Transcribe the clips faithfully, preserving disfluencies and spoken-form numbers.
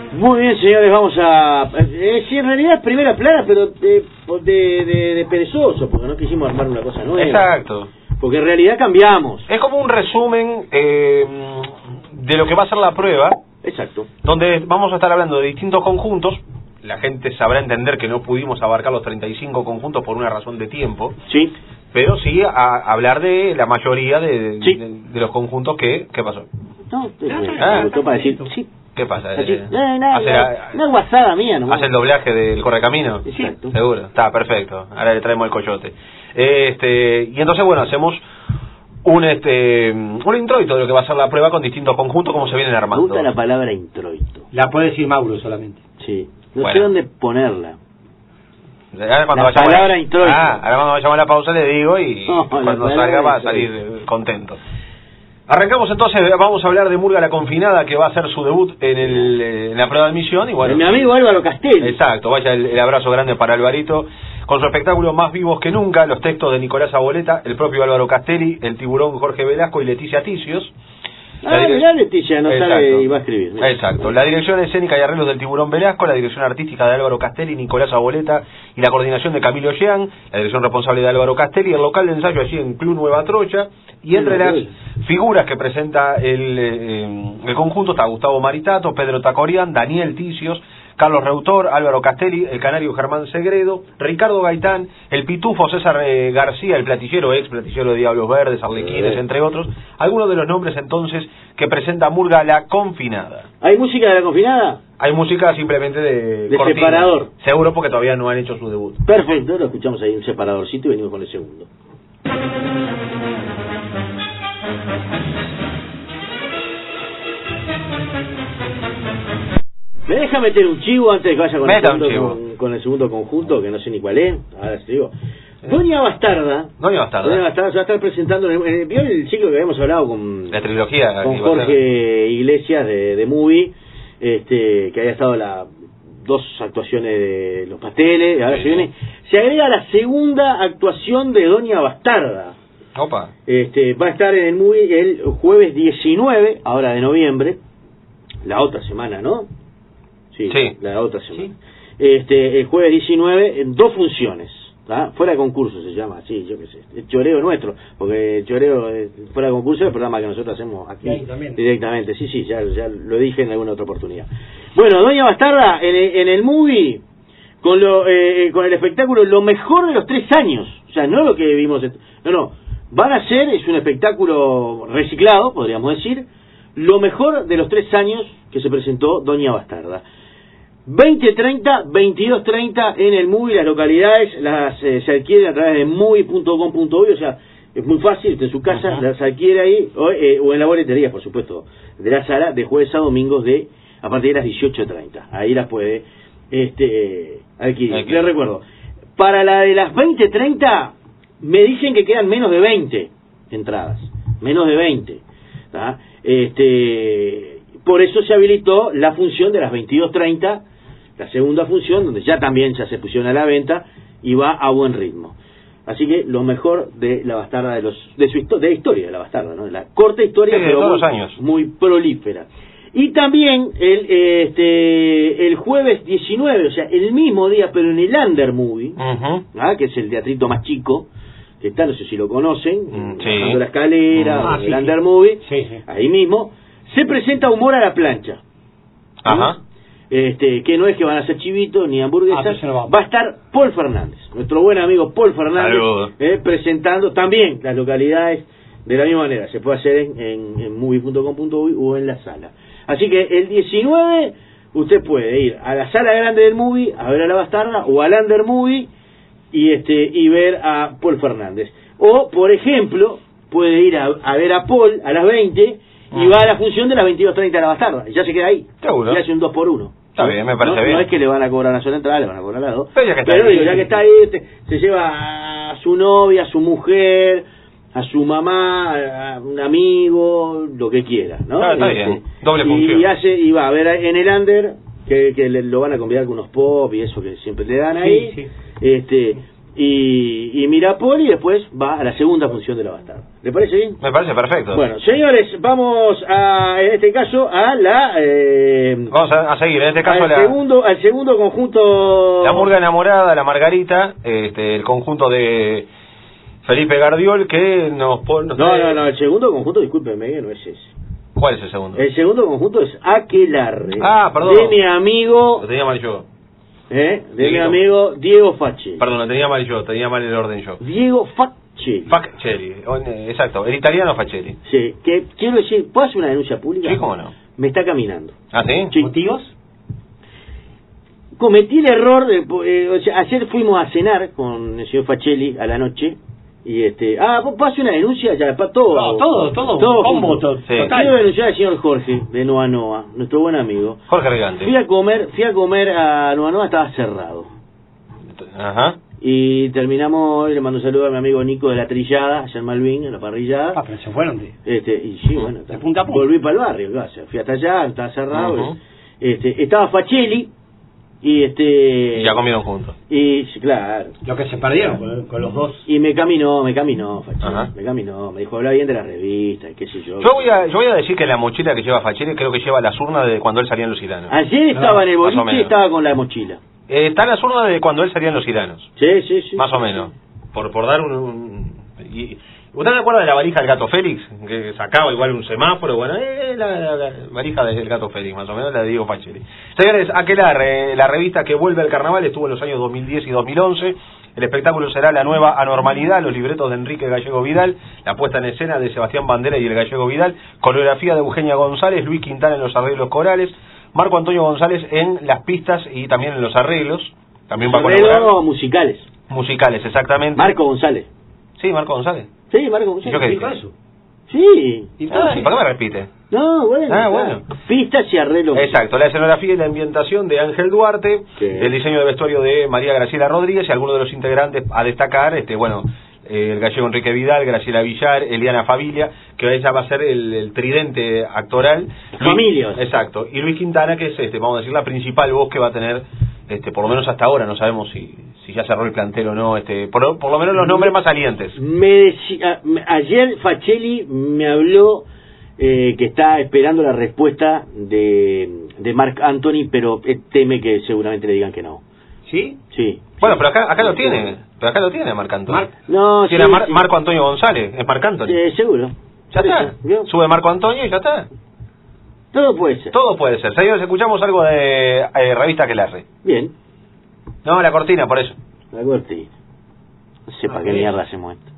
Muy bien, señores, vamos a... Eh, sí, en realidad es primera plana, pero de, de, de, de perezoso, porque no quisimos armar una cosa nueva. Exacto. Porque en realidad cambiamos. Es como un resumen eh, de lo que va a ser la prueba. Exacto. Donde vamos a estar hablando de distintos conjuntos. La gente sabrá entender que no pudimos abarcar los treinta y cinco conjuntos por una razón de tiempo. Sí. Pero sí a, a hablar de la mayoría de, sí. de, de los conjuntos que... ¿Qué pasó? No, me gustó para decir... Sí. ¿Qué pasa? Así, Eh, no, no, hace, no, una guasada mía nomás. ¿Hace el doblaje del Correcamino? Exacto. Seguro, está perfecto. Ahora le traemos el coyote. Este, y entonces, bueno, hacemos un este un introito de lo que va a ser la prueba con distintos conjuntos, como se vienen armando. Me gusta la palabra introito. La puede decir Mauro solamente. Sí. No bueno. sé dónde ponerla. Ahora cuando la vayamos palabra a, introito. Ah, ahora cuando vayamos a la pausa le digo y no, cuando salga va a salir eh, contento. Arrancamos entonces, vamos a hablar de Murga la Confinada, que va a hacer su debut en, el, en la prueba de admisión. Y bueno, mi amigo Álvaro Castelli. Exacto, vaya el, el abrazo grande para Alvarito, con su espectáculo Más Vivos que Nunca, los textos de Nicolás Aboleta, el propio Álvaro Castelli, el tiburón Jorge Velasco y Leticia Ticios. Ah, direc... mirá, Leticia no Exacto. sabe y va a escribir. Mira. Exacto, la dirección escénica y arreglos del tiburón Velasco, la dirección artística de Álvaro Castelli, Nicolás Aboleta y la coordinación de Camilo Jean, la dirección responsable de Álvaro Castelli, el local de ensayo allí en Club Nueva Trocha, y entre las figuras que presenta el, eh, el conjunto está Gustavo Maritato, Pedro Tacorián, Daniel Ticios, Carlos Reutor, Álvaro Castelli, el canario Germán Segredo, Ricardo Gaitán, el pitufo César eh, García, el platillero, ex platillero de Diablos Verdes, Arlequines, entre otros. Algunos de los nombres entonces que presenta Murga la Confinada. ¿Hay música de la Confinada? Hay música simplemente de, de cortina. Separador. Seguro porque todavía no han hecho su debut. Perfecto, lo escuchamos ahí, un separadorcito y venimos con el segundo. ¿Me deja meter un chivo antes de que vaya con, el segundo, con, con el segundo conjunto, que no sé ni cuál es? Ahora sí digo. Doña Bastarda. Doña Bastarda. Doña Bastarda se va a estar presentando en el, ¿vio el ciclo que habíamos hablado con la trilogía con Jorge Iglesias de, de Movie, este, que había estado la dos actuaciones de Los Pasteles, ahora sí. se viene, se agrega la segunda actuación de Doña Bastarda. Opa. Este, va a estar en el Movie el jueves diecinueve, ahora de noviembre, la otra semana, ¿no? Sí, sí. la otra semana. Sí. Este, el jueves diecinueve, en dos funciones. ¿Ah? Fuera de concurso se llama, sí, yo qué sé, el choreo nuestro, porque el choreo fuera de concurso es el programa que nosotros hacemos aquí directamente, sí, sí, ya, ya lo dije en alguna otra oportunidad. Bueno, Doña Bastarda en el, en el movie, con, lo, eh, con el espectáculo Lo Mejor de los Tres Años, o sea, no lo que vimos, no, no, van a hacer, es un espectáculo reciclado, podríamos decir, Lo Mejor de los Tres Años que se presentó Doña Bastarda. veinte treinta, veintidós treinta en el movie, las localidades las eh, se adquieren a través de movie punto com punto uy, o sea, es muy fácil, en su casa uh-huh. las adquiere ahí, o, eh, o en la boletería, por supuesto, de la sala, de jueves a domingos de a partir de las dieciocho treinta, ahí las puede este adquirir. Okay. Les recuerdo, para la de las veinte treinta, me dicen que quedan menos de veinte entradas, menos de veinte, ¿tá? Este, por eso se habilitó la función de las veintidós treinta, la segunda función, donde ya también ya se pusieron a la venta y va a buen ritmo. Así que lo mejor de la Bastarda, de los de su histo- de la historia de la Bastarda, ¿no? De la corta historia, sí, pero todos muy, los años. muy prolífera. Y también el este el jueves diecinueve, o sea, el mismo día, pero en el Under Movie, uh-huh. ¿ah? que es el teatrito más chico, que está, no sé si lo conocen, mm, sí. bajando la escalera, ah, el sí, Under sí. Movie, sí, sí. ahí mismo, se presenta Humor a la Plancha. Ajá. Este, que no es que van a hacer chivitos ni hamburguesas, ah, no va a estar Paul Fernández, nuestro buen amigo Paul Fernández, eh, presentando también las localidades de la misma manera, se puede hacer en, en, en movie punto com punto uy o en la sala. Así que el diecinueve usted puede ir a la sala grande del movie a ver a la Bastarda, o al Under Movie y este y ver a Paul Fernández, o por ejemplo puede ir a, a ver a Paul a las veinte y va a la función de las veintidós treinta de la Bastarda, y ya se queda ahí, seguro, y hace un dos por uno. Está bien, me parece no, bien. No es que le van a cobrar una sola entrada, le van a cobrar las dos. Pero ya que está Pero ahí, digo, ya que está ahí, este, se lleva a su novia, a su mujer, a su mamá, a un amigo, lo que quiera, ¿no? Ah, está este, bien, doble y, función. Y, hace, y va a ver en el Under, que, que le, lo van a convidar con unos pop y eso que siempre le dan ahí. Sí, sí. Este, y, y Mirapol, y después va a la segunda función de La Bastarda. ¿Le parece bien? Me parece perfecto. Bueno, señores, vamos a, en este caso, a la... Eh, vamos a, a seguir, en este caso... Al, la, segundo, al segundo conjunto... La Murga Enamorada, La Margarita, este, el conjunto de Felipe Gardiol, que nos pone... No, no, no, no, el segundo conjunto, discúlpeme, que no es ese. ¿Cuál es el segundo? El segundo conjunto es Aquelarre. Ah, perdón. De mi amigo... Lo tenía mal yo. ¿Eh? De Diego. mi amigo Diego Faccelli. Perdón, lo tenía mal yo, tenía mal el orden yo. Diego Faccelli. Faccelli, exacto, el italiano Faccelli. Sí, que quiero decir, ¿puedo hacer una denuncia pública? Sí, cómo no. Me está caminando. ¿Ah, sí? Sí. ¿Motivos? Cometí el error, de, eh, o sea, ayer fuimos a cenar con el señor Faccelli a la noche, y este, ah, ¿puedo hacer una denuncia? Ya, para todo. No, todo, todo, todo combo, junto. to- Sí. total. Quiero denunciar al señor Jorge, de Noa Noa, nuestro buen amigo. Jorge Regante. Fui a comer, fui a comer a Noa Noa, estaba cerrado. Ajá. Y terminamos, le mando un saludo a mi amigo Nico de la Trillada, allá en Malvin, en la parrillada. Ah, pero se fueron de... Este, y sí, bueno, De punta a punta. volví para el barrio, ¿qué va a hacer? Fui hasta allá, estaba cerrado. Ujú. este, estaba Faccelli, y este... Y ya comieron juntos. Y, sí, claro. Lo que se perdieron con, con los dos. Y me caminó, me caminó, Faccelli, Ajá. me caminó, me dijo, habla bien de la revista, y qué sé yo. Yo voy a, yo voy a decir que la mochila que lleva Faccelli creo que lleva las urnas de cuando él salía en Los Iranos. Ayer estaba en el más o boliche y menos. estaba con la mochila. Eh, está las urnas de cuando él salía en Los Iranos. Sí, sí, sí. Más o menos. Por, por dar un... un y, ¿usted se acuerda de la valija del Gato Félix? Que sacaba igual un semáforo. Bueno, eh, la, la, la valija del Gato Félix, más o menos, la de Diego Faccelli. Señores, Aquelarre, la revista que vuelve al carnaval, estuvo en los años dos mil diez y dos mil once. El espectáculo será La Nueva Anormalidad, los libretos de Enrique Gallego Vidal, la puesta en escena de Sebastián Bandera y el Gallego Vidal, coreografía de Eugenia González, Luis Quintana en los arreglos corales, Marco Antonio González en las pistas y también en los arreglos. También va a colaborar. Arreglos musicales. Musicales, exactamente. Marco González. Sí, Marco González. Sí, Marco ¿Y González. yo qué ¿Dijo dije? eso? Sí. Ah, sí, ¿para qué me repite? No, bueno. Ah, claro. bueno. Pistas y arreglos. Exacto, la escenografía y la ambientación de Ángel Duarte, Sí. el diseño de vestuario de María Graciela Rodríguez y algunos de los integrantes a destacar, este bueno, eh, el gallego Enrique Vidal, Graciela Villar, Eliana Fabilia, que ella va a ser el, el tridente actoral. Familias. Luis, exacto, y Luis Quintana, que es, este vamos a decir, la principal voz que va a tener, este por lo menos hasta ahora, no sabemos si si ya cerró el plantel o no, este por, por lo menos los nombres más salientes. Me decía, me- ayer Faccelli me habló eh, que está esperando la respuesta de, de Marc Anthony, pero eh, teme que seguramente le digan que no. ¿Sí? Sí. Bueno, pero acá acá lo tiene, pero acá lo tiene Marc Antonio. Marc- No, Tiene sí, a Mar- sí. Marco Antonio González, es Marc Antonio. Eh, seguro. Ya Por está. eso, ¿vio? Sube Marco Antonio y ya está. Todo puede ser. Todo puede ser. Señores, escuchamos algo de eh, Revista Aquelarre. Bien. No, la cortina, por eso. La cortina. No sé para qué mierda hacemos esto.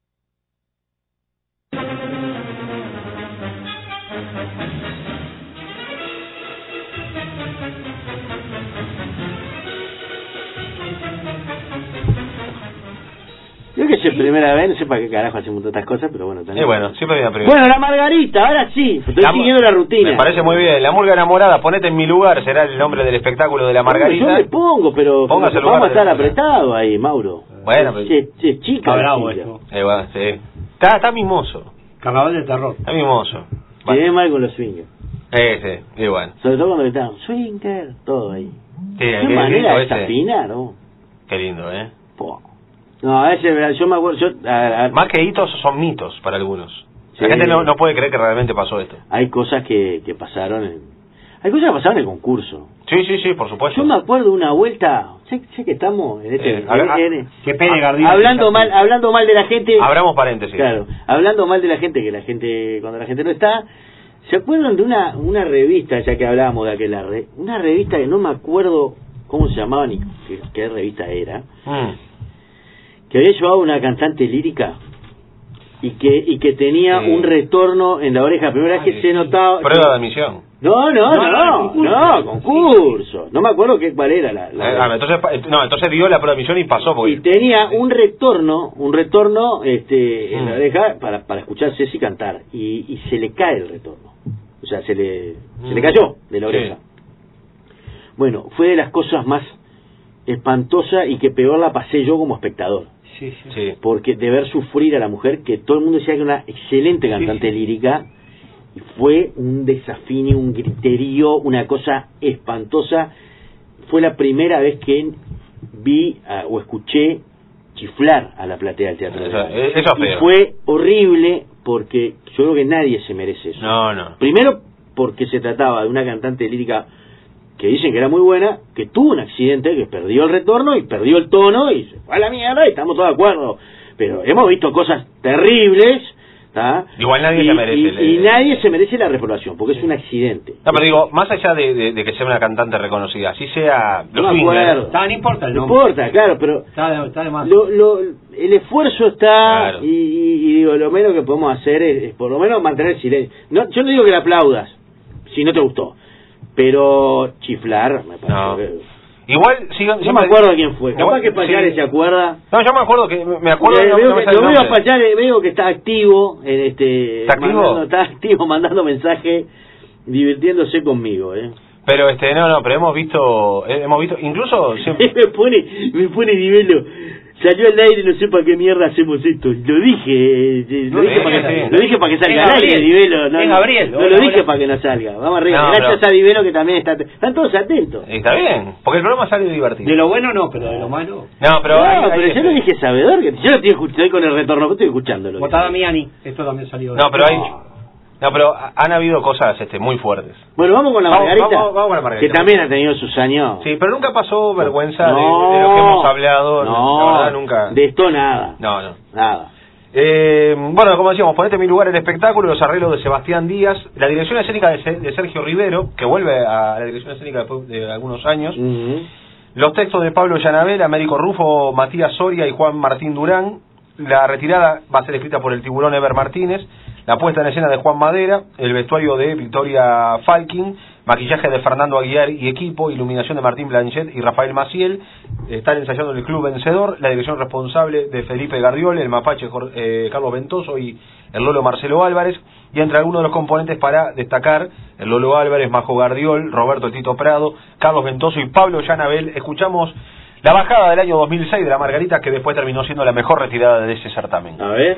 Yo que sé, primera vez, no sé para qué carajo hacemos tantas cosas, pero bueno, también. Y bueno, siempre viene primero. Bueno, la Margarita, ahora sí, estoy La- siguiendo la rutina. Me parece muy bien. La Murga Enamorada, ponete en mi lugar, será el nombre del espectáculo de la Margarita. Yo me pongo, pero Póngase el vamos a lugar de estar la- apretados ahí, Mauro. Bueno, pero- Che, che, chica. Está bravo chica. esto. Eh, bueno, sí. Está, está mimoso. Carnaval de terror. Está mimoso. Tiene mal con los swingers. Eh, sí, y bueno. Sobre todo cuando están swinger, todo ahí. Sí, Qué qué manera lindo de ese. desafinar, ¿no? Qué lindo, ¿eh? Po. No, a ese, yo me acuerdo, yo, a- a- Más que hitos, son mitos para algunos. La Sí. gente no, no puede creer que realmente pasó esto. hay cosas que, que pasaron en... Hay cosas que pasaron en el concurso. Sí, sí, sí, por supuesto. Yo me acuerdo una vuelta, sé, sé que estamos en este... Eh, a- en- en- Qué pene, a- Gardino. hablando mal, hablando mal de la gente... Abramos paréntesis. Claro, hablando mal de la gente, que la gente, cuando la gente no está, ¿se acuerdan de una una revista, ya que hablábamos de Aquelarre? Una revista que no me acuerdo cómo se llamaba ni qué, qué revista era, Mm. que había llevado una cantante lírica y que y que tenía Sí. un retorno en la oreja, primera vez que Ay, se sí. notaba... Prueba de admisión. No, no, No, no, no, no, concurso. concurso. No me acuerdo qué cuál era la... la- Eh, ah, entonces, pa- no, entonces dio la prueba de admisión y pasó. Porque... y tenía un retorno, un retorno este, en Mm. la oreja para, para escuchar Ceci cantar, y, y se le cae el retorno, o sea, se le, se le Mm. cayó de la Sí. oreja. Bueno, fue de las cosas más espantosas y que peor la pasé yo como espectador, Sí, sí. Sí. porque de ver sufrir a la mujer, que todo el mundo decía que era una excelente cantante sí. lírica, y fue un desafío, un griterío, una cosa espantosa. Fue la primera vez que vi ah, o escuché chiflar a la platea del Teatro Eso, Legal. eso es feo. Y fue horrible porque yo creo que nadie se merece eso. No, no. Primero porque se trataba de una cantante lírica que dicen que era muy buena, que tuvo un accidente, que perdió el retorno y perdió el tono y se fue a la mierda y estamos todos de acuerdo. Pero hemos visto cosas terribles, ¿tá? Igual nadie y, se merece. Y, le... y nadie se merece la reprobación, porque es un accidente. No, pero digo, más allá de, de, de que sea una cantante reconocida, así sea No los me swingers. acuerdo. Está, no importa el No nombre. importa, claro, pero Está de, está de más. lo, lo, el esfuerzo está Claro. y, y, y digo, lo menos que podemos hacer es, es por lo menos mantener silencio. No, yo no digo que la aplaudas si no te gustó, pero chiflar me parece No. que... Igual, sigo, No me acuerdo quién fue. Capaz que Payares sí. se acuerda. No, yo me acuerdo que me acuerdo Eh, no, veo no me que- sale lo el veo a nombre. Payares, veo que está activo en este ¿Está activo? mandando, está activo mandando mensajes divirtiéndose conmigo, eh. Pero este no, no, pero hemos visto eh, hemos visto incluso siempre me pone me pone Divelo. Salió al aire, no sé para qué mierda hacemos esto. Lo dije, eh, lo, Sí, dije para que, sí. lo dije para que salga Es al aire, Gabriel. Divelo. No, Es no, Gabriel. no lo Hola, dije hola. para que no salga. Vamos arriba. No, Gracias pero- a Divelo que también está. Están todos atentos. está bien, porque el programa sale divertido. De lo bueno no, pero de lo malo. No, pero no, ahí- ahí pero yo este- lo dije sabedor. Que yo lo estoy escuchando estoy con el retorno, estoy escuchándolo. Botada Miani, esto también salió. No, pero hay no, pero han habido cosas este muy fuertes. Bueno, vamos con la Vamos, Margarita. vamos, vamos con la Margarita. Que también ha tenido sus años. Sí, pero nunca pasó vergüenza de- No, de, lo que hemos hablado, no, la verdad nunca. De esto nada. No, no. Nada. Eh, bueno, como decíamos, ponete en mi lugar el espectáculo, los arreglos de Sebastián Díaz, la dirección escénica de, Se- de Sergio Rivero, que vuelve a la dirección escénica después de algunos años, Ujú. los textos de Pablo Llanabel, Américo Rufo, Matías Soria y Juan Martín Durán, la retirada va a ser escrita por el tiburón Eber Martínez, la puesta en escena de Juan Madera, el vestuario de Victoria Falkin, maquillaje de Fernando Aguiar y equipo, iluminación de Martín Blanchet y Rafael Maciel, están ensayando en el Club Vencedor, la dirección responsable de Felipe Gardiol, el mapache Jor- eh, Carlos Ventoso y el Lolo Marcelo Álvarez, y entre algunos de los componentes para destacar, el Lolo Álvarez, Majo Gardiol, Roberto Tito Prado, Carlos Ventoso y Pablo Llanabel. Escuchamos la bajada del año dos mil seis de la Margarita, que después terminó siendo la mejor retirada de ese certamen. A ver.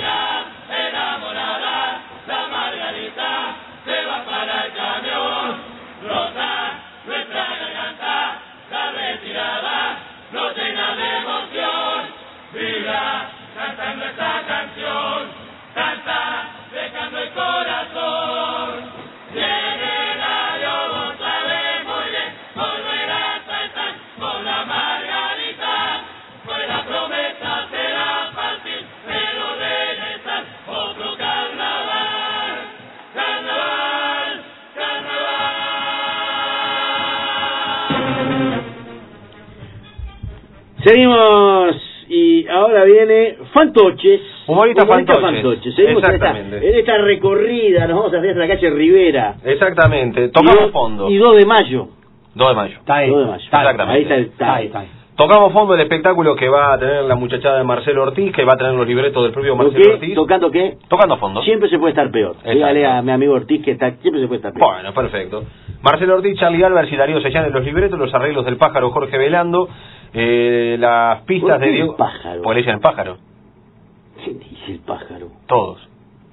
Seguimos y ahora viene Fantoches. Humorista Humorista Fantoches. Seguimos en esta, Exactamente. en esta recorrida, nos vamos a hacer hasta la calle Rivera. Exactamente, Y tocamos dos- fondo. Y dos de mayo. dos de mayo. Está ahí. dos de mayo. Está ahí. Exactamente. Ahí está el Está ahí, está ahí. Tocamos fondo el espectáculo que va a tener la muchachada de Marcelo Ortiz, que va a tener los libretos del propio ¿Por Marcelo qué? Ortiz. ¿Tocando qué? Tocando fondo. Siempre se puede estar peor. Exacto. Dígale a mi amigo Ortiz que está, siempre se puede estar peor. Bueno, perfecto. Marcelo Ortiz, Charlie Álvarez y Darío Sellán en los libretos, los arreglos del pájaro Jorge Velando, eh, las pistas ¿Por qué de el Diego... pájaro? Porque le dicen el pájaro, ¿Quién dice el pájaro? todos.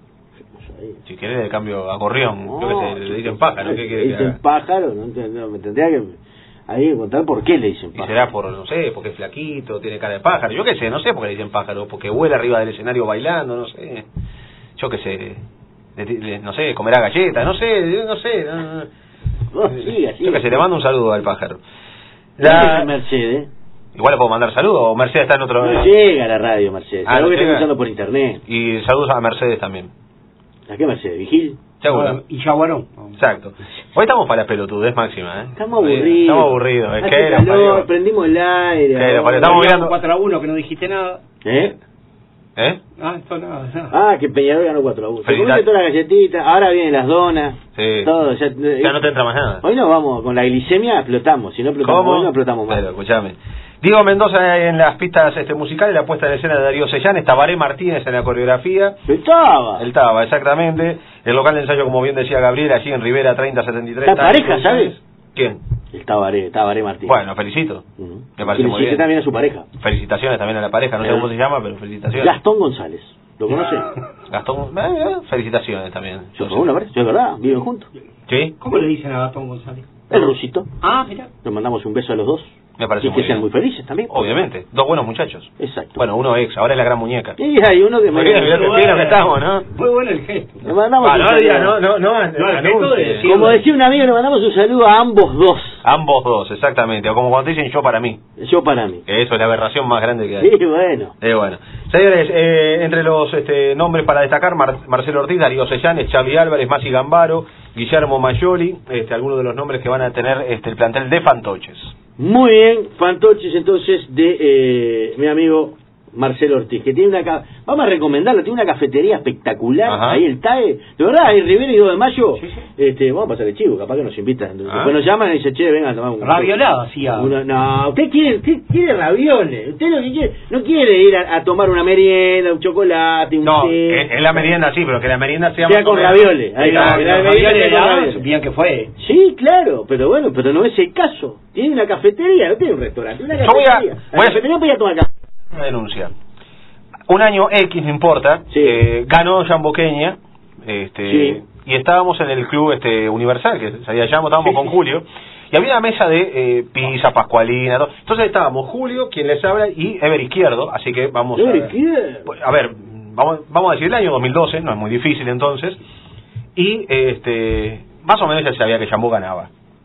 No sabía. Si querés le cambio a Gorrión, yo qué sé, le yo dicen qué pájaro, sé. ¿qué Le quiere que dicen haga? pájaro, no, ent- no, me tendría que ahí que contar por qué le dicen Y pájaro. será por, no sé, porque es flaquito, tiene cara de pájaro, yo qué sé, no sé por qué le dicen pájaro, porque vuela arriba del escenario bailando, no sé, yo qué sé, le- le- no sé, comerá galletas, no sé, no sé, no, no. No, siga, yo siga. qué sé, le mando un saludo al pájaro. La... La... Mercedes. Igual le puedo mandar saludos, o Mercedes está en otro... No llega a la radio, Mercedes. Ah, Algo no que está llega. escuchando por internet. Y saludos a Mercedes también. ¿A qué Mercedes? ¿Vigil? Seguro. Y Yaguarón. Exacto. Hoy estamos para la pelotudez máxima, ¿eh? Estamos Hoy aburridos. Estamos aburridos. Es Hace que era calor, parió. prendimos el aire. Que ahora. lo estamos mirando. cuatro a uno que no dijiste nada. ¿Eh? ¿Eh? Ah, esto nada, nada. Ah, que Peñarol ganó cuatro a uno. Se Felicidad- comieron todas las galletitas, ahora vienen las donas. Sí. Todo, ya, Ya no te entra más nada. Hoy nos vamos, con la glicemia explotamos. Si no explotamos ¿Cómo? hoy, no explotamos más. Pero, escuchame. Diego Mendoza en las pistas este, musicales, la puesta en escena de Darío Sellán, Tabaré Martínez en la coreografía. Estaba. Él estaba, exactamente. El local de ensayo, como bien decía Gabriel, allí en Rivera treinta setenta y tres. Está pareja, ¿sabes? ¿Quién? El Tabaré, Tabaré Martín. Bueno, felicito. Ujú. Me parece muy Felicité bien. también a su pareja. Felicitaciones también a la pareja, no sé Eh. cómo se llama, pero felicitaciones. Gastón González. ¿Lo conoce? Gastón, eh, eh, felicitaciones también. Yo probé una vez, es verdad, viven juntos. ¿Sí? ¿Cómo le dicen a Gastón González? El rusito. Ah, mira. Le mandamos un beso a los dos. Me parece y muy que bien. sean muy felices también. Obviamente, dos buenos muchachos. Exacto. Bueno, uno ex, ahora es la gran muñeca. Y hay uno que me... Mirá, mirá, mirá, mirá que estamos, ¿no? Muy bueno el gesto. Le mandamos Ah, un no, saludo. diga, no, no, no, No, el gesto de decir- Como decía un amigo, le mandamos un saludo a ambos dos. Ambos dos, exactamente. O como cuando te dicen yo para mí. Yo para mí. Que eso es la aberración más grande que hay. Sí, bueno. Eh, bueno. Señores, eh, entre los este, nombres para destacar, Mar Marcelo Ortiz, Darío Sellanes, Charly Álvarez, Masi Gambaro, Guillermo Mayoli, este, algunos de los nombres que van a tener este, el plantel de Fantoches. Muy bien, Fantoches entonces de eh, mi amigo Marcelo Ortiz, que tiene una... ca- Vamos a recomendarlo, tiene una cafetería espectacular, Ajá. ahí el T A E, de verdad, ahí Rivera y dos de Mayo, Sí, sí. este, vamos a pasar el chivo, capaz que nos invitan, Ah. después nos llaman y dicen, che, vengan a tomar un... Raviolada hacía. Una- no, usted quiere, usted quiere ravioles, usted lo que quiere, no quiere ir a, a tomar una merienda, un chocolate, un No, té, es, es la merienda sí, pero que la merienda sea, sea más con o menos- ravioles, ahí Era- está, los la merienda ravioles sea con helados, ravioles. supían que fue. Sí, claro, pero bueno, pero no es el caso. Tiene una cafetería, no tiene un restaurante, tiene una Yo voy a- cafetería. La voy a- cafetería podía tomar café. Una denuncia. Un año X, no importa, Sí. eh, ganó Jamboqueña, este, Sí. y estábamos en el club este Universal, que salía Jambo, estábamos Sí, con sí. Julio, y había una mesa de eh, pizza, pascualina, todo. Entonces estábamos Julio, quien les habla, y Ever Izquierdo, así que vamos Ever a... Izquierdo. A ver, vamos, vamos a decir el año dos mil doce, no es muy difícil entonces, y este más o menos ya sabía que Jambo ganaba.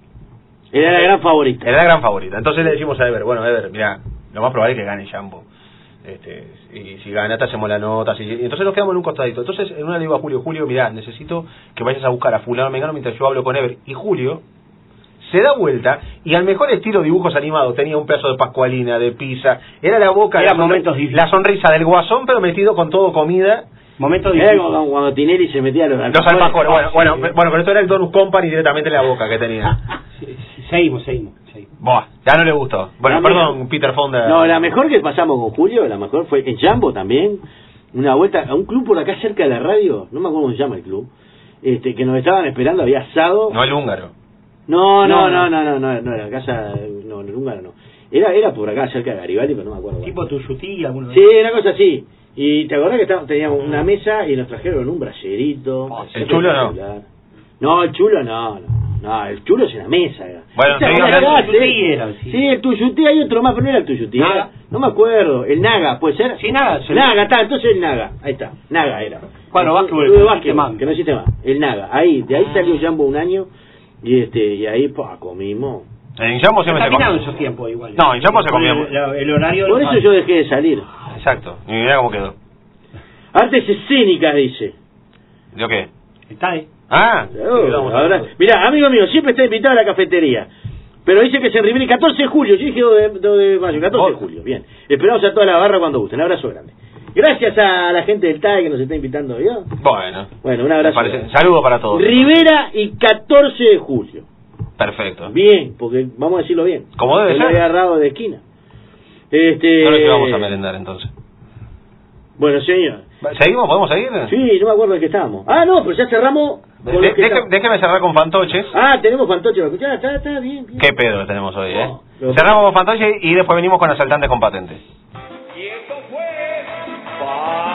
Era la gran favorita. Era la gran favorita. Entonces le decimos a Ever, bueno, Ever, mira, lo más probable es que gane Jambo. Este, y si gana, te hacemos la nota. Si, y entonces nos quedamos en un costadito. Entonces, en una le digo a Julio, Julio, mirá, necesito que vayas a buscar a fulano mengano mientras yo hablo con Ever. Y Julio se da vuelta y al mejor estilo dibujos animados tenía un pedazo de pascualina, de pizza. Era la boca, Era la, sonri- momentos difíciles. la sonrisa del guasón, pero metido con todo comida. Momento Era difícil. como cuando Tinelli se metía a los Los alfajores. Bueno, Ah, bueno, sí. pe- bueno, pero esto era el Donus Company directamente en la boca que tenía. Sí, sí, Seguimos, seguimos, seguimos. Buah, ya no le gustó. Bueno, La perdón, mejor- Peter Fonda. No, la mejor que pasamos con Julio, la mejor fue en Jambo también. Una vuelta a un club por acá cerca de la radio, no me acuerdo cómo se llama el club, este, que nos estaban esperando, había asado. No el húngaro. No, no, No, no, no, no, no, no era casa, no, en el húngaro no. Era, era por acá cerca de Garibaldi, pero no me acuerdo. Tipo Tuyutí, alguno de Sí, una cosa así. Y te acordás que estábamos- teníamos una mesa y nos trajeron un bracerito. Oh, ¿el chulo no? No, el chulo no, no. No, el chulo es una mesa. Era. Bueno, Esa sí, era hablando la de base. tuyutí era, sí. Sí, el tuyutí, hay otro más, pero no era el tuyutí. Naga. Era- no me acuerdo. El Naga, ¿puede ser? Sí, Naga, sí. Naga, está, entonces el Naga. Ahí está, Naga era. Bueno, El básquetbol, club de que no básquetbol, existe más. que no existe más. El Naga, ahí, de ahí salió Jambo un año. Y este y ahí, pa, comimos. En Jambo siempre se Terminaron comía. esos tiempos igual. No, en Jambo se comía. El, el- el horario... Por eso yo dejé de salir. Exacto. Y mirá cómo quedó. Artes escénicas, dice. ¿Yo qué? Está ahí. Ah, sí, Oh, vamos a ahora, ver. mirá, amigo mío, siempre está invitado a la cafetería. Pero dice que se revine el catorce de julio. Yo dije dos de, dos de mayo, catorce de julio. Bien. Esperamos a toda la barra cuando gusten. Un abrazo grande. Gracias a la gente del T A E que nos está invitando. ¿Vio? Bueno. Bueno, un Me abrazo. parece- grande. Saludo para todos. Rivera y catorce de julio. Perfecto. Bien, porque vamos a decirlo bien. Como debe Yo ser. lo había agarrado de esquina. Este... Ahora que vamos a merendar entonces. Bueno, señor. ¿Seguimos? ¿Podemos seguir? Sí, no me acuerdo de qué estábamos. Ah, no, pero ya cerramos. De- con los que deje- estamos. déjeme cerrar con Fantoches. Ah, tenemos fantoche para escuchar. Está, está bien, bien. Qué pedo que tenemos hoy, ¿eh? No, pero- Cerramos con Fantoches y después venimos con Asaltantes con Patentes. Y esto fue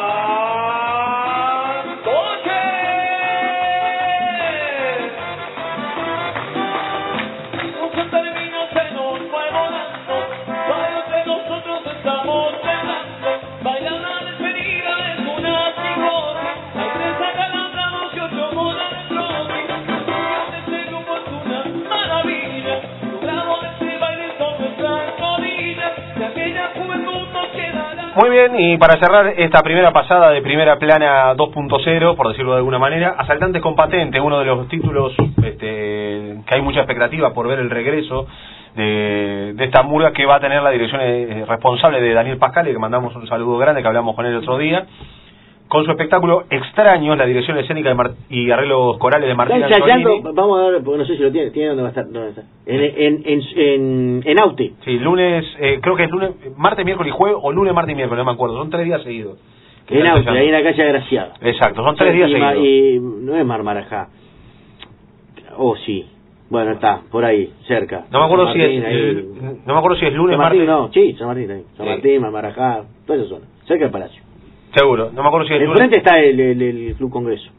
Fantoches. Un término se nos fue volando, varios de nosotros estamos cenando, baila una despedida es una psicosis, hay tres acalambrados y ocho monastroni, este grupo es una maravilla, logramos este baile son nuestras rodillas, de aquella juventud nos quedará. Muy bien, y para cerrar esta primera pasada de Primera Plana dos punto cero, por decirlo de alguna manera, Asaltantes con Patente, uno de los títulos este, que hay mucha expectativa por ver el regreso de, de esta murga que va a tener la dirección eh, responsable de Daniel Pascale, que mandamos un saludo grande, que hablamos con él el otro día, con su espectáculo Extraños, la dirección escénica de Mar- y arreglos corales de Martín Está ensayando, Antonini. vamos a ver, porque no sé si lo tiene, tiene dónde va a estar, dónde está. En, en, en, en, en Aute. Sí, lunes, eh, creo que es lunes, martes, miércoles y jueves, o lunes, martes y miércoles, no me acuerdo, son tres días seguidos. que En está Aute, ensayando. ahí en la calle Agraciada. Exacto, son tres días y, ma- seguidos. y no es Marmarajá. Oh, sí. Bueno, está, por ahí, cerca. No me acuerdo San si Martín, es ahí. el- no me acuerdo si es lunes, San Martín, martes. no, sí, San Martín, ahí. San Sí. Martín, Marmarajá, toda esa zona, cerca del Palacio. Seguro, no me acuerdo si es Enfrente lunes. está el, el, el Club Congreso.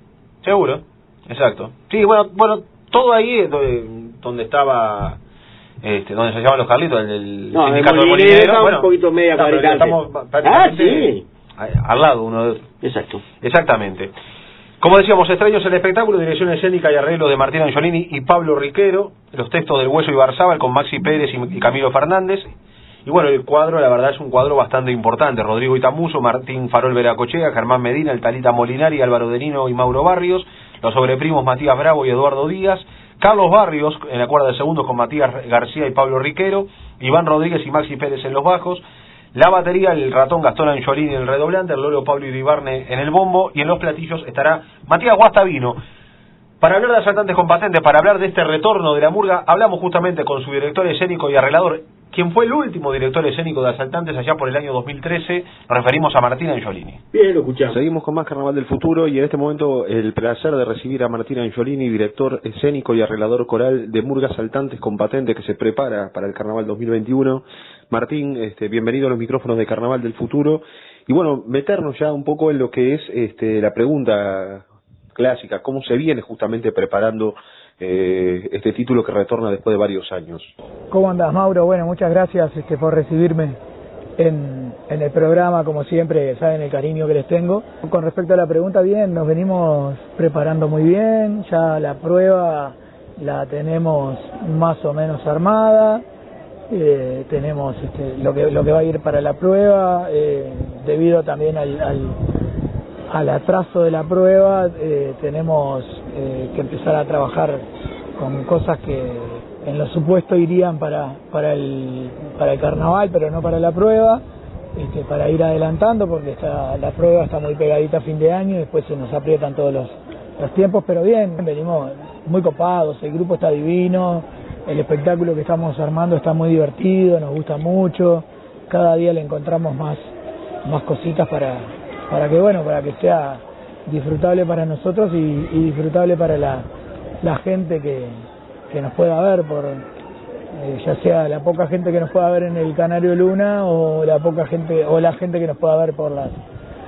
Seguro, exacto. Sí, bueno, bueno, todo ahí es do- donde estaba este, donde se llaman los Carlitos, el, el no, sindicato el de molinero molineros, está bueno, un poquito media no, fabricante. Estamos Ah, prácticamente sí. al lado uno de otro. Exacto. Exactamente. Como decíamos, extraños el espectáculo, dirección escénica y arreglo de Martín Angiolini y Pablo Riquero, los textos del Hueso Ibarzábal con Maxi Pérez y, y Camilo Fernández. Y bueno, el cuadro, la verdad, es un cuadro bastante importante. Rodrigo Itamuso, Martín Farol Veracochea, Germán Medina, el Talita Molinari, Álvaro Denino y Mauro Barrios, los sobreprimos Matías Bravo y Eduardo Díaz, Carlos Barrios en la cuerda de segundos con Matías García y Pablo Riquero, Iván Rodríguez y Maxi Pérez en los bajos, la batería, el ratón Gastón Angiolini en el redoblante, el Lolo Pablo Iribarne en el bombo, y en los platillos estará Matías Guastavino. Para hablar de Asaltantes con Patente, para hablar de este retorno de la murga, hablamos justamente con su director escénico y arreglador, quien fue el último director escénico de Asaltantes allá por el año dos mil trece, nos referimos a Martín Angiolini. Bien, lo escuchamos. Seguimos con más Carnaval del Futuro y en este momento el placer de recibir a Martín Angiolini, director escénico y arreglador coral de Murga Asaltantes con Patente, que se prepara para el Carnaval dos mil veintiuno. Martín, este, bienvenido a los micrófonos de Carnaval del Futuro. Y bueno, meternos ya un poco en lo que es este, la pregunta clásica, cómo se viene justamente preparando eh, este título que retorna después de varios años. ¿Cómo andás, Mauro? Bueno, muchas gracias este, por recibirme en, en el programa, como siempre, saben el cariño que les tengo. Con respecto a la pregunta, bien, nos venimos preparando muy bien, ya la prueba la tenemos más o menos armada. Eh, tenemos este, lo que lo que va a ir para la prueba, eh, debido también al, al, al atraso de la prueba, eh, tenemos eh, que empezar a trabajar con cosas que en lo supuesto irían para para el para el carnaval, pero no para la prueba, este, para ir adelantando, porque está, la prueba está muy pegadita a fin de año y después se nos aprietan todos los, los tiempos, pero bien, venimos muy copados, el grupo está divino. El espectáculo que estamos armando está muy divertido, nos gusta mucho, cada día le encontramos más más cositas para para que bueno para que sea disfrutable para nosotros y, y disfrutable para la, la gente que, que nos pueda ver, por eh, ya sea la poca gente que nos pueda ver en el Canario Luna o la poca gente o la gente que nos pueda ver por las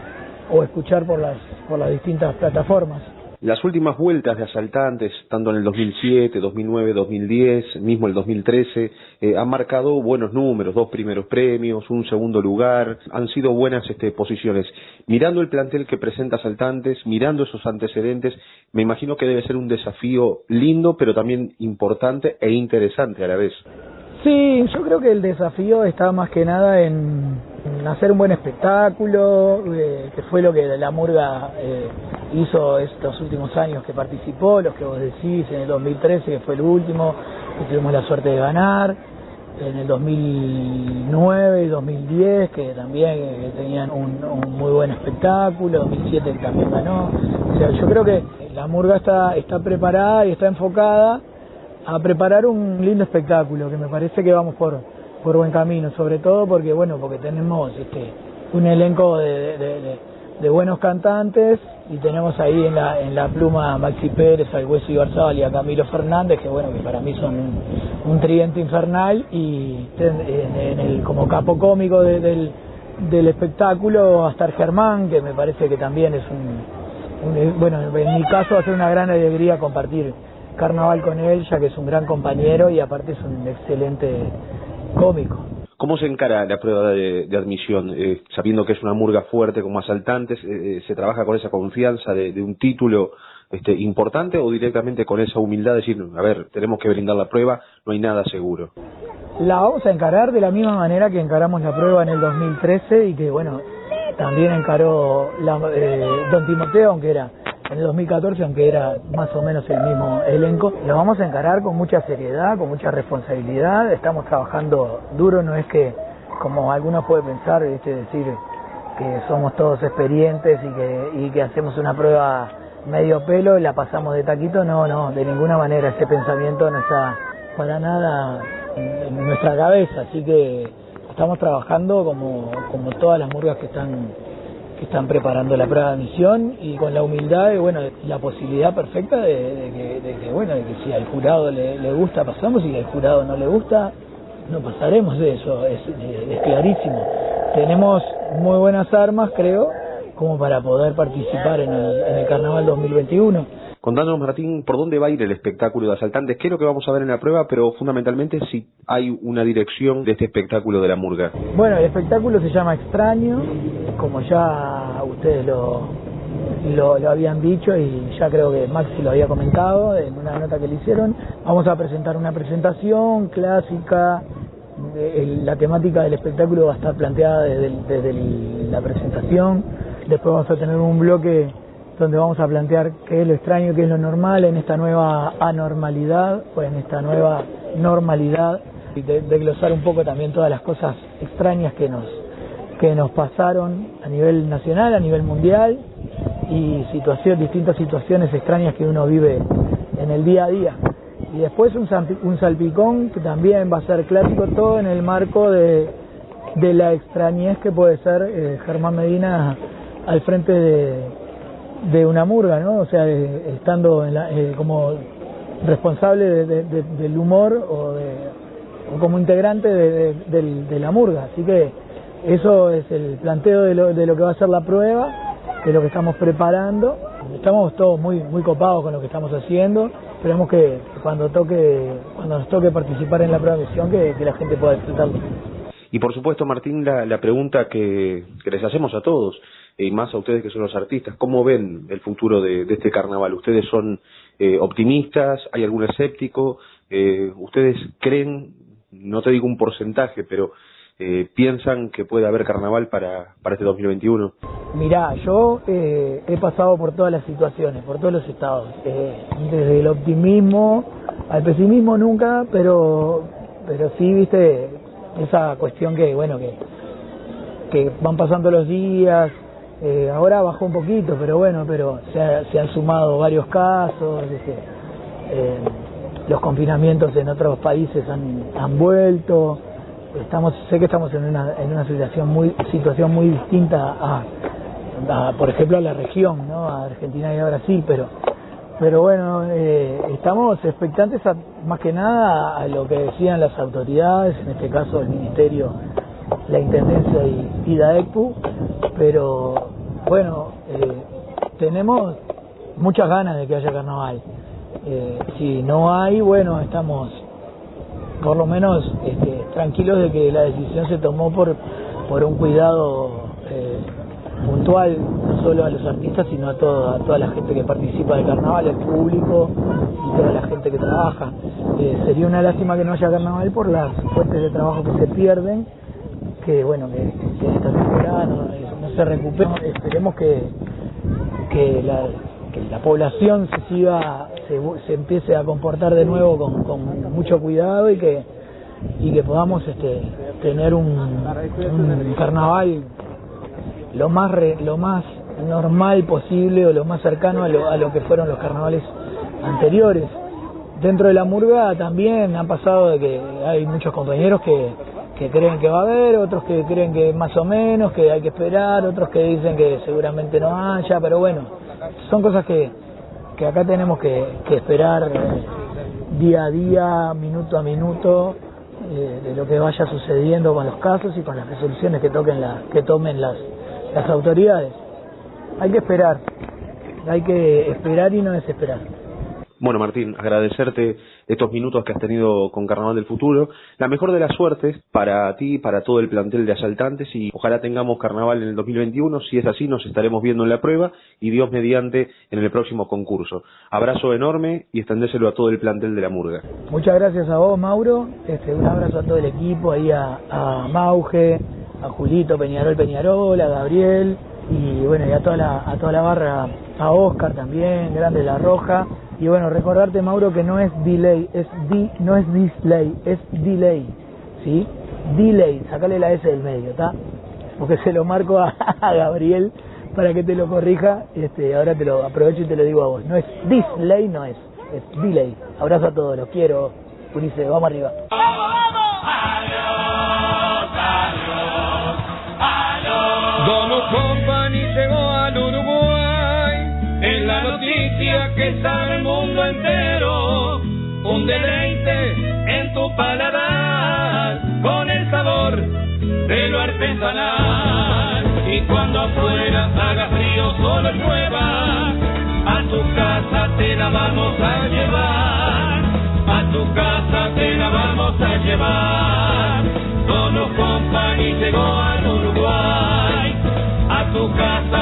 o escuchar por las por las distintas plataformas. Las últimas vueltas de Asaltantes, tanto en el dos mil siete, dos mil nueve, dos mil diez, mismo el dos mil trece, eh, han marcado buenos números, dos primeros premios, un segundo lugar, han sido buenas este, posiciones. Mirando el plantel que presenta Asaltantes, mirando esos antecedentes, me imagino que debe ser un desafío lindo, pero también importante e interesante a la vez. Sí, yo creo que el desafío está más que nada en, en hacer un buen espectáculo, eh, que fue lo que la Murga eh, hizo estos últimos años que participó, los que vos decís, en el dos mil trece, que fue el último, que tuvimos la suerte de ganar, en el dos mil nueve y dos mil diez, que también eh, tenían un, un muy buen espectáculo, dos mil siete que también ganó. O sea, yo creo que la Murga está, está preparada y está enfocada a preparar un lindo espectáculo, que me parece que vamos por por buen camino, sobre todo porque bueno porque tenemos este un elenco de, de, de, de buenos cantantes y tenemos ahí en la en la pluma a Maxi Pérez, al Hueso Ibarzábal y a Camilo Fernández, que bueno que para mí son un, un tridente infernal, y en, en el como capo cómico de, del del espectáculo va a estar Germán, que me parece que también es un, un bueno en mi caso va a ser una gran alegría compartir Carnaval con él, ya que es un gran compañero y aparte es un excelente cómico. ¿Cómo se encara la prueba de, de admisión? Eh, sabiendo que es una murga fuerte como Asaltantes, eh, ¿se trabaja con esa confianza de, de un título este, importante o directamente con esa humildad de decir, a ver, tenemos que brindar la prueba, no hay nada seguro? La vamos a encarar de la misma manera que encaramos la prueba en el dos mil trece y que bueno, también encaró la, eh, Don Timoteo, aunque era en el dos mil catorce, aunque era más o menos el mismo elenco. Lo vamos a encarar con mucha seriedad, con mucha responsabilidad, estamos trabajando duro, no es que, como algunos pueden pensar, ¿viste? Decir que somos todos experientes y que, y que hacemos una prueba medio pelo y la pasamos de taquito, no, no, de ninguna manera, ese pensamiento no está para nada en, en nuestra cabeza, así que estamos trabajando como, como todas las murgas que están que están preparando la prueba de admisión y con la humildad y bueno, la posibilidad perfecta de, de, que, de que bueno, de que si al jurado le, le gusta pasamos y si al jurado no le gusta no pasaremos de eso, es, es clarísimo. Tenemos muy buenas armas, creo, como para poder participar en el, en el Carnaval dos mil veintiuno. Contanos, Martín, por dónde va a ir el espectáculo de Asaltantes, qué es lo que vamos a ver en la prueba, pero fundamentalmente si hay una dirección de este espectáculo de la murga. Bueno, el espectáculo se llama Extraño, como ya ustedes lo, lo, lo habían dicho y ya creo que Maxi lo había comentado en una nota que le hicieron. Vamos a presentar una presentación clásica. El, la temática del espectáculo va a estar planteada desde, desde el, la presentación. Después vamos a tener un bloque donde vamos a plantear qué es lo extraño, qué es lo normal en esta nueva anormalidad o en esta nueva normalidad, y de, desglosar un poco también todas las cosas extrañas que nos que nos pasaron a nivel nacional, a nivel mundial, y situaciones, distintas situaciones extrañas que uno vive en el día a día. Y después un, un salpicón que también va a ser clásico, todo en el marco de, de la extrañez que puede ser eh, Germán Medina al frente de, de una murga, ¿no? O sea, eh, estando en la, eh, como responsable de, de, de, del humor o, de, o como integrante de, de, de, de la murga. Así que eso es el planteo de lo, de lo que va a ser la prueba, de lo que estamos preparando. Estamos todos muy muy copados con lo que estamos haciendo. Esperemos que cuando toque cuando nos toque participar en la prueba de misión, que, que la gente pueda disfrutarlo. Y por supuesto, Martín, la, la pregunta que, que les hacemos a todos, y más a ustedes que son los artistas, ¿cómo ven el futuro de, de este carnaval? ¿Ustedes son eh, optimistas? ¿Hay algún escéptico? Eh, ¿Ustedes creen, no te digo un porcentaje, pero eh, piensan que puede haber carnaval para, para este dos mil veintiuno? Mirá, yo eh, he pasado por todas las situaciones, por todos los estados, eh, desde el optimismo al pesimismo nunca, pero pero sí, viste, esa cuestión que, bueno, que, que van pasando los días. Eh, ahora bajó un poquito, pero bueno, pero se, ha, se han sumado varios casos, este, eh, los confinamientos en otros países han, han vuelto. Estamos, sé que estamos en una en una situación muy situación muy distinta a, a por ejemplo, a la región, ¿no? A Argentina y a Brasil, pero pero bueno, eh, estamos expectantes a, más que nada a lo que decían las autoridades, en este caso el Ministerio, la Intendencia y, y DAECPU, pero bueno, eh, tenemos muchas ganas de que haya carnaval. Eh, si no hay, bueno, estamos por lo menos este, tranquilos de que la decisión se tomó por por un cuidado eh, puntual, no solo a los artistas, sino a toda, a toda la gente que participa del carnaval, el público y toda la gente que trabaja. Eh, sería una lástima que no haya carnaval por las fuentes de trabajo que se pierden, que bueno, que, que esta temporada no, no se recupere. Esperemos que, que, la, que la población se siga, se, se empiece a comportar de nuevo con, con mucho cuidado y que y que podamos este, tener un, un carnaval lo más re, lo más normal posible o lo más cercano a lo, a lo que fueron los carnavales anteriores. Dentro de la murga también han pasado de que hay muchos compañeros que, que creen que va a haber, otros que creen que más o menos, que hay que esperar, otros que dicen que seguramente no haya, pero bueno, son cosas que, que acá tenemos que, que esperar día a día, minuto a minuto, eh, de lo que vaya sucediendo con los casos y con las resoluciones que toquen la, que tomen las las autoridades. Hay que esperar, hay que esperar y no desesperar. Bueno, Martín, agradecerte estos minutos que has tenido con Carnaval del Futuro. La mejor de las suertes para ti, para todo el plantel de Asaltantes, y ojalá tengamos Carnaval en el dos mil veintiuno. Si es así, nos estaremos viendo en la prueba y Dios mediante en el próximo concurso. Abrazo enorme y extendéselo a todo el plantel de la murga. Muchas gracias a vos, Mauro. Este, un abrazo a todo el equipo, ahí a, a Mauge, a Julito Peñarol Peñarol, a Gabriel y bueno, y a toda la, a toda la barra, a Oscar también, grande La Roja. Y bueno, recordarte, Mauro, que no es delay, es di, no es display, es delay, ¿sí? Delay, sacale la S del medio, ¿está? Porque se lo marco a, a Gabriel para que te lo corrija, este, ahora te lo aprovecho y te lo digo a vos. No es display, no es, es delay. Abrazo a todos, los quiero, Ulises, vamos arriba. ¡Vamos, vamos! ¡Adiós, adiós, adiós! Dono Company llegó al Uruguay, es la noticia que sabe el mundo entero, un deleite en tu paladar, con el sabor de lo artesanal, y cuando afuera haga frío solo llueva, a tu casa te la vamos a llevar, a tu casa te la vamos a llevar. Donus Company llegó al Uruguay, a tu casa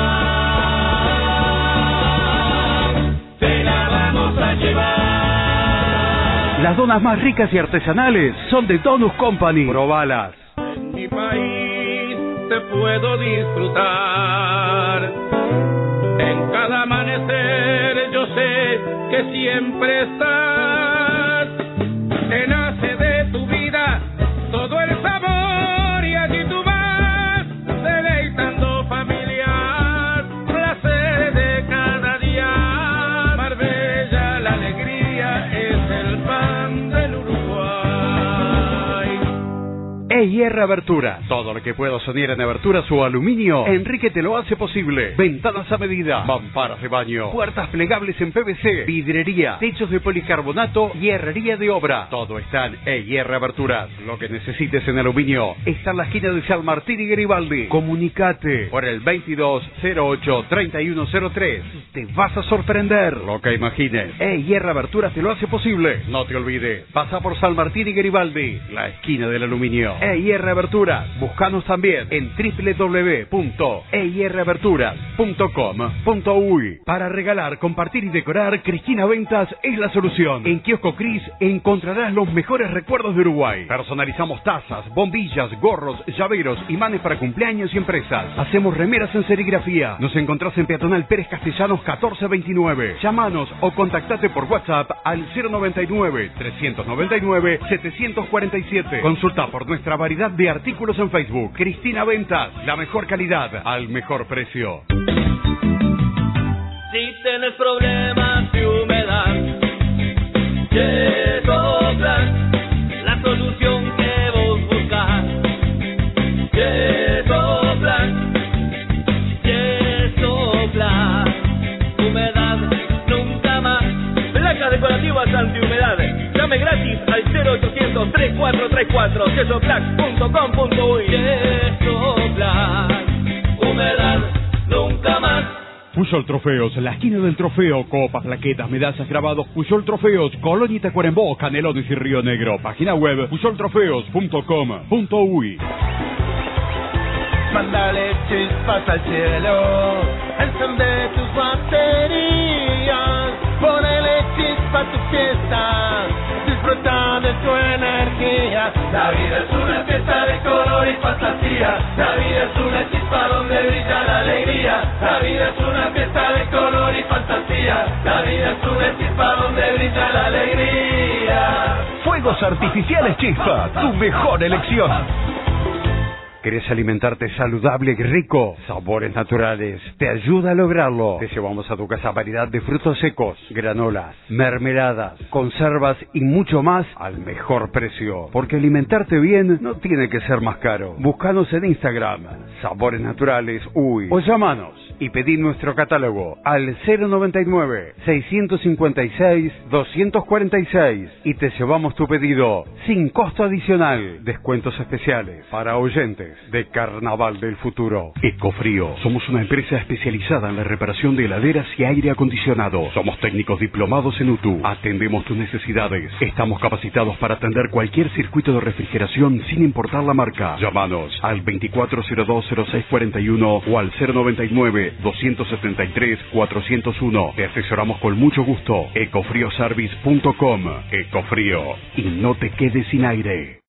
te la vamos a llevar. Las donas más ricas y artesanales son de Donus Company. Probalas. En mi país te puedo disfrutar. En cada amanecer yo sé que siempre estás. Te nace de tu vida todo el sabor y allí tú vas deleitando familiar, placer de cada día. Marbella, la alegría es el pan del Uruguay. E I R Abertura. Todo lo que puedo soñar en aberturas o aluminio, Enrique te lo hace posible. Ventanas a medida, mamparas de baño, puertas plegables en P V C, vidrería, techos de policarbonato y herrería de obra. Todo está en E I R Aberturas. Lo que necesites en aluminio está en la esquina de San Martín y Garibaldi. Comunicate por el veintidós cero ocho treinta y uno cero tres. Te vas a sorprender. Lo que imagines, E I R Aberturas te lo hace posible. No te olvides, pasa por San Martín y Garibaldi, la esquina del aluminio. E I R Aberturas. Búscanos también en doble u doble u doble u punto e i r aberturas punto com punto u y. Para regalar, compartir y decorar, Cristina Ventas es la solución. En Kiosco Cris encontrarás los mejores recuerdos de Uruguay. Personalizamos tazas, bombillas, gorros, llaveros, imanes para cumpleaños y empresas. Hacemos remeras en serigrafía. Nos encontrás en Peatonal Pérez Castellanos catorce veintinueve. Llámanos o contactate por WhatsApp al cero noventa y nueve, trescientos noventa y nueve, setecientos cuarenta y siete. Consulta por nuestra variedad de artículos en Facebook. Cristina Ventas, la mejor calidad al mejor precio. Si tienes problemas de humedad, Yesoplan, la solución que vos buscas. Yesoplan, Yesoplan, humedad nunca más. Placas decorativas antihumedad. Llame gratis al cero ochocientos, treinta y cuatro treinta y cuatro, yesoplan punto com punto u y. Yesoplan, humedad nunca más. Puyol Trofeos, la esquina del trofeo, copas, plaquetas, medallas, grabados. Puyol Trofeos, Colonia y Tacuarembó, Canelones y Río Negro. Página web puyol trofeos punto com punto u y. Mándale chispas al cielo, encende tus baterías, ponele chispa a tu fiesta, disfruta de tu energía. La vida es una fiesta de color y fantasía, la vida es una chispa donde brilla la alegría. La vida es una fiesta de color y fantasía, la vida es una chispa donde brilla la alegría. Fuegos Artificiales Chispa, tu mejor elección. ¿Querés alimentarte saludable y rico? Sabores Naturales te ayuda a lograrlo. Te llevamos a tu casa variedad de frutos secos, granolas, mermeladas, conservas y mucho más al mejor precio. Porque alimentarte bien no tiene que ser más caro. Búscanos en Instagram, Sabores Naturales Uy, o llámanos y pedí nuestro catálogo al cero noventa y nueve, seiscientos cincuenta y seis, doscientos cuarenta y seis y te llevamos tu pedido sin costo adicional. Descuentos especiales para oyentes de Carnaval del Futuro. Ecofrío. Somos una empresa especializada en la reparación de heladeras y aire acondicionado. Somos técnicos diplomados en U T U. Atendemos tus necesidades. Estamos capacitados para atender cualquier circuito de refrigeración sin importar la marca. Llámanos al veinticuatro cero dos cero seis cuarenta y uno o al cero noventa y nueve, doscientos setenta y tres, cuatrocientos uno. Te asesoramos con mucho gusto. ecofrioservice punto com. Ecofrío. Y no te quedes sin aire.